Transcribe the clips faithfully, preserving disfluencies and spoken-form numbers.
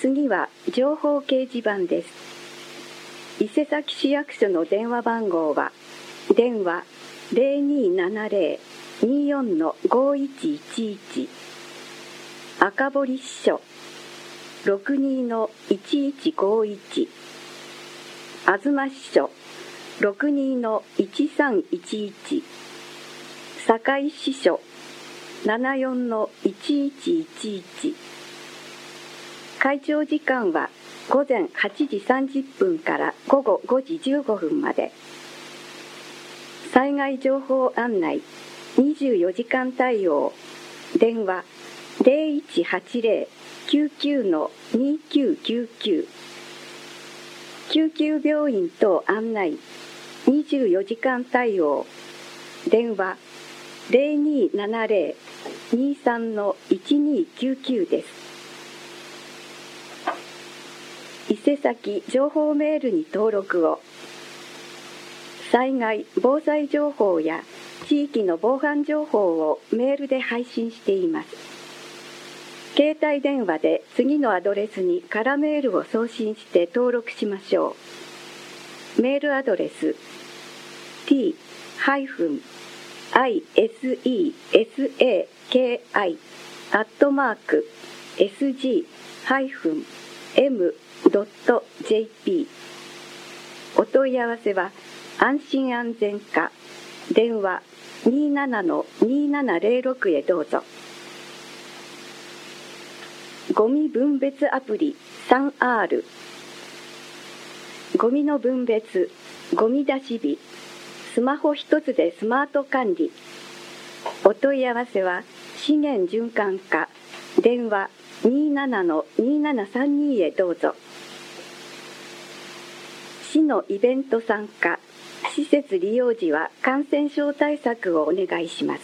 次は情報掲示板です。伊勢崎市役所の電話番号は、電話 ゼロにーななゼロ にーよん ごいちいちいち、赤堀支所 ろくにー いちいちごいち、東支所 ろくにー いちさんいちいち、堺支所 ななよん いちいちいちいち。会長時間は午前はちじさんじゅっぷんから午後ごじじゅうごふんまで。災害情報案内にじゅうよじかん対応、電話 ゼロいちはちゼロ きゅうきゅう にきゅうきゅうきゅう、救急病院等案内にじゅうよじかん対応、電話 ゼロにーななゼロ にーさん いちにーきゅうきゅうです。伊勢崎情報メールに登録を。災害・防災情報や地域の防犯情報をメールで配信しています。携帯電話で次のアドレスに空メールを送信して登録しましょう。メールアドレス ティー アイ エス イー エス エー ケー アイ アットマーク エスジー エム ドット ジェーピー。 お問い合わせは安心安全課電話 にーなな にーななゼロろく へどうぞ。ゴミ分別アプリ スリーアール、 ゴミの分別、ゴミ出し日、スマホ一つでスマート管理。お問い合わせは資源循環課電話 にーなな にーななさんに へどうぞ。市のイベント参加、施設利用時は感染症対策をお願いします。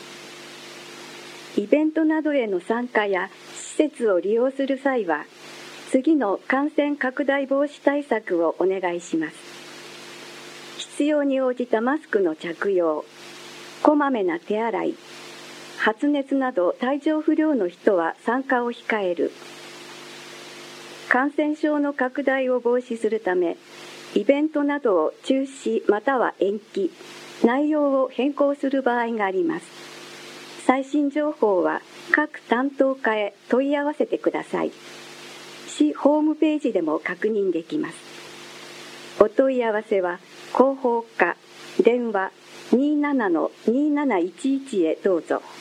イベントなどへの参加や施設を利用する際は、次の感染拡大防止対策をお願いします。必要に応じたマスクの着用、こまめな手洗い、発熱など体調不良の人は参加を控える。感染症の拡大を防止するため、イベントなどを中止または延期、内容を変更する場合があります。最新情報は各担当課へ問い合わせてください。市ホームページでも確認できます。お問い合わせは広報課電話 にーなな にーなないちいち へどうぞ。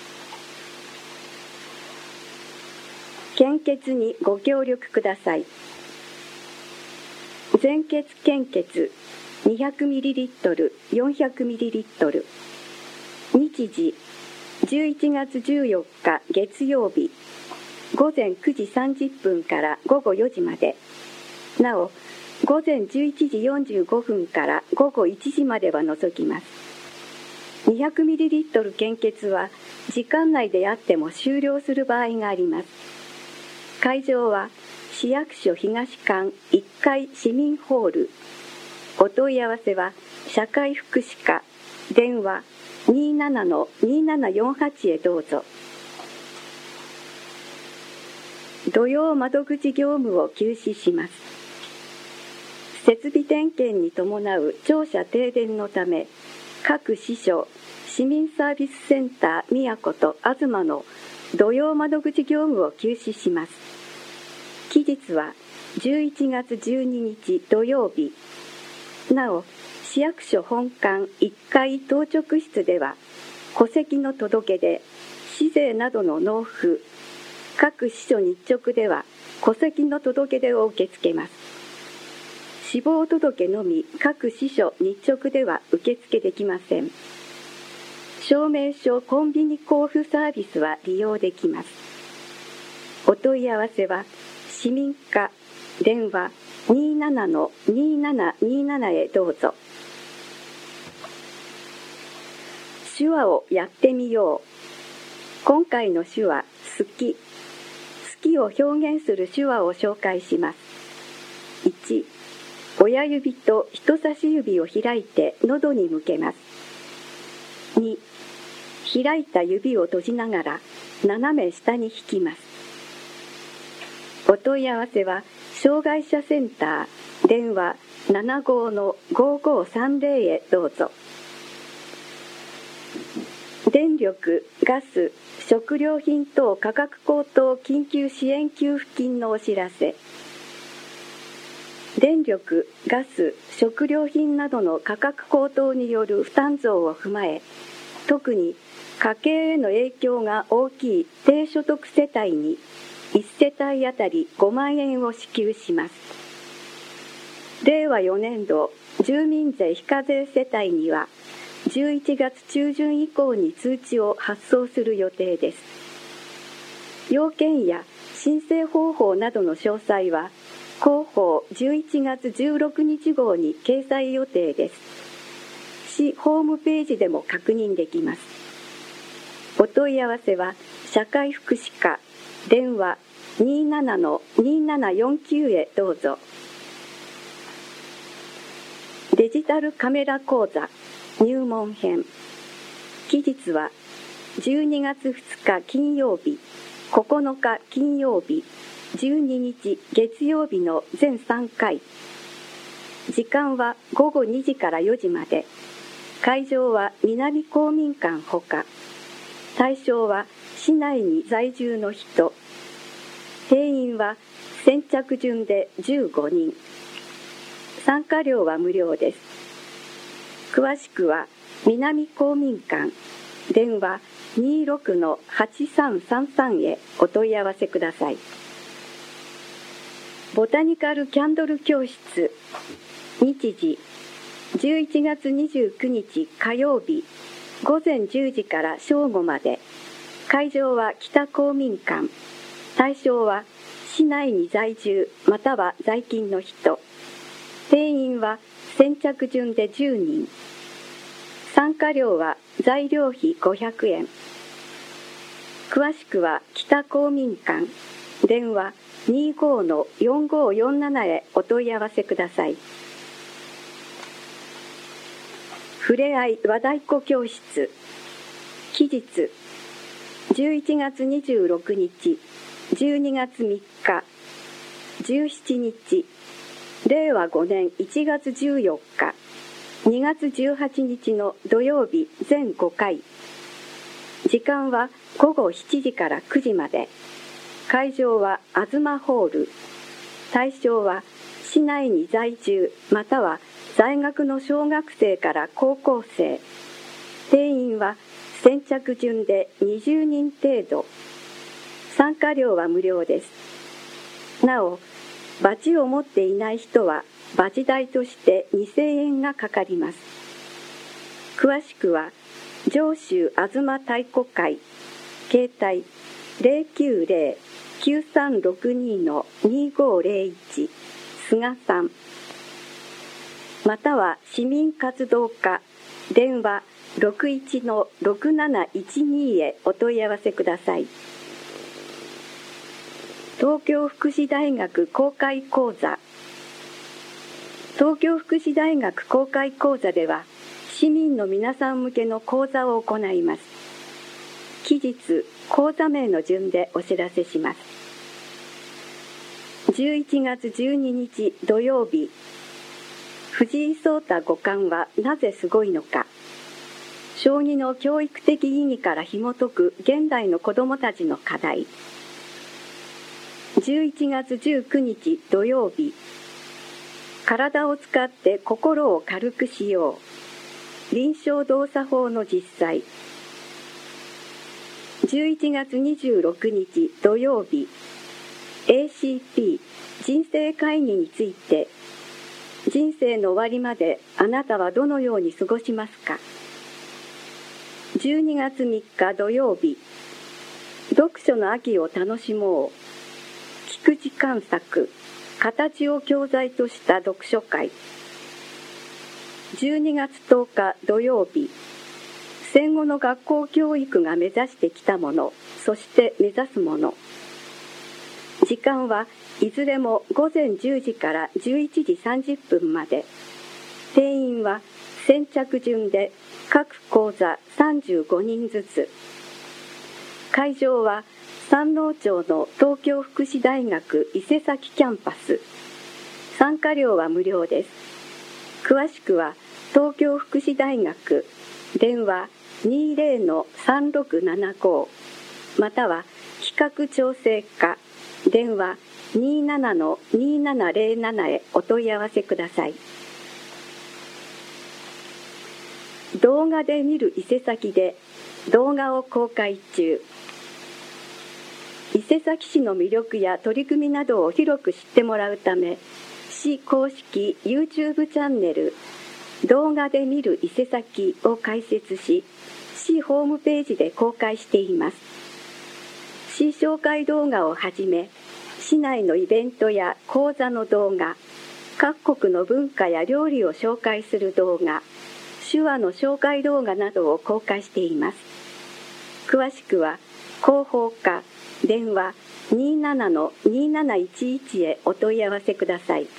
献血にご協力ください。全血献血 にひゃくミリリットル、よんひゃくミリリットル。日時じゅういちがつじゅうよっか月曜日、午前くじさんじゅっぷんから午後よじまで。なお、午前じゅういちじよんじゅうごふんから午後いちじまでは除きます。にひゃくミリリットル献血は時間内であっても終了する場合があります。会場は市役所東館いっかい市民ホール。お問い合わせは社会福祉課電話 にーなな にーななよんはち へどうぞ。土曜窓口業務を休止します。設備点検に伴う庁舎停電のため、各支所、市民サービスセンター宮古と東の土曜窓口業務を休止します。期日はじゅういちがつじゅうににち土曜日。なお、市役所本館いっかい当直室では、戸籍の届け出、市税などの納付、各支所日直では戸籍の届け出を受け付けます。死亡届のみ各支所日直では受付できません。証明書コンビニ交付サービスは利用できます。お問い合わせは市民課電話 にーなな にーななにーなな へどうぞ。手話をやってみよう。今回の手話、好き。好きを表現する手話を紹介します。いち、親指と人差し指を開いて喉に向けます。に、開いた指を閉じながら斜め下に引きます。 お問い合わせは障害者センター電話 ななごーのごーごーさんぜろ へどうぞ。電力・ガス・食料品等価格高騰緊急支援給付金のお知らせ。電力・ガス・食料品などの価格高騰による負担増を踏まえ、特に家計への影響が大きい低所得世帯にいち世帯あたりごまんえんを支給します。れいわよねんど住民税非課税世帯にはじゅういちがつちゅうじゅん以降に通知を発送する予定です。要件や申請方法などの詳細は広報じゅういちがつじゅうろくにち号に掲載予定です。市ホームページでも確認できます。お問い合わせは社会福祉課電話 にーななのにーななよんきゅう へどうぞ。デジタルカメラ講座入門編。期日はじゅうにがつふつか金曜日、ここのか金曜日、じゅうににち月曜日の全さんかい。時間はごごにじからよじまで。会場は南公民館ほか。対象は市内に在住の人。定員は先着順でじゅうごにん。参加料は無料です。詳しくは南公民館電話 にーろくのはちさんさんさん へお問い合わせください。ボタニカルキャンドル教室。日時じゅういちがつにじゅうくにち火曜日ごぜんじゅうじから正午まで。会場は北公民館。対象は市内に在住または在勤の人。定員は先着順でじゅうにん。参加料は材料費ごひゃくえん。詳しくは北公民館電話 にーごーのよんごーよんなな へお問い合わせください。ふれあい和太鼓教室。期日じゅういちがつにじゅうろくにち、じゅうにがつみっか、じゅうしちにち、れいわごねんいちがつじゅうよっか、にがつじゅうはちにちの土曜日全ごかい。時間はごごしちじからくじまで。会場は東ホール。対象は市内に在住または在学の小学生から高校生。定員は先着順でにじゅうにん程度。参加料は無料です。なお、バチを持っていない人はバチ代としてにせんえんがかかります。詳しくは上州あずま太鼓会携帯 ゼロきゅうゼロ きゅうさんろくに のにごーゼロいち菅さんまたは市民活動課電話ろくいちのろくなないちにへお問い合わせください。東京福祉大学公開講座。東京福祉大学公開講座では市民の皆さん向けの講座を行います。期日、講座名の順でお知らせします。じゅういちがつじゅうににち土曜日、藤井聡太五冠はなぜすごいのか。将棋の教育的意義から紐解く現代の子どもたちの課題。じゅういちがつじゅうくにち土曜日、体を使って心を軽くしよう。臨床動作法の実際。じゅういちがつにじゅうろくにち土曜日、エーシーピー 人生会議について、人生の終わりまであなたはどのように過ごしますか。じゅうにがつみっか土曜日、読書の秋を楽しもう。聞く時間作、形を教材とした読書会。じゅうにがつとおか土曜日、戦後の学校教育が目指してきたもの、そして目指すもの。時間はいずれもごぜんじゅうじからじゅういちじさんじゅっぷんまで。定員は先着順で各講座さんじゅうごにんずつ。会場は山王町の東京福祉大学伊勢崎キャンパス。参加料は無料です。詳しくは東京福祉大学電話 にじゅうのさんろくななご または企画調整課電話 にじゅうななのにななゼロなな へお問い合わせください。動画で見る伊勢崎で動画を公開中。伊勢崎市の魅力や取り組みなどを広く知ってもらうため、市公式 YouTube チャンネル動画で見る伊勢崎を開設し、市ホームページで公開しています。市紹介動画をはじめ、市内のイベントや講座の動画、各国の文化や料理を紹介する動画、手話の紹介動画などを公開しています。詳しくは広報課電話 にじゅうななのになないちいち へお問い合わせください。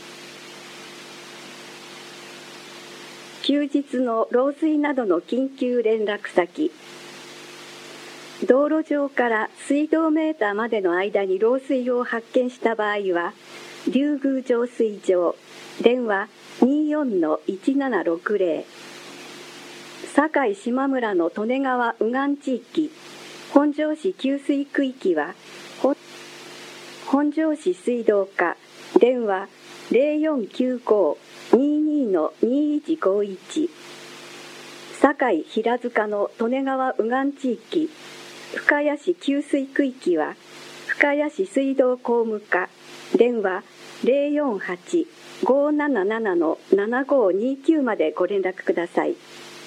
休日の漏水などの緊急連絡先。道路上から水道メーターまでの間に漏水を発見した場合は、竜宮浄水場電話 にじゅうよんのいちななろくゼロ、堺島村の利根川右岸地域本庄市給水区域は本庄市水道課電話 ゼロよんきゅうご にじゅうにのにいちごいち、堺平塚の利根川右岸地域深谷市給水区域は深谷市水道工務課電話 ゼロよんはち ごーななななのななごーにきゅう までご連絡ください。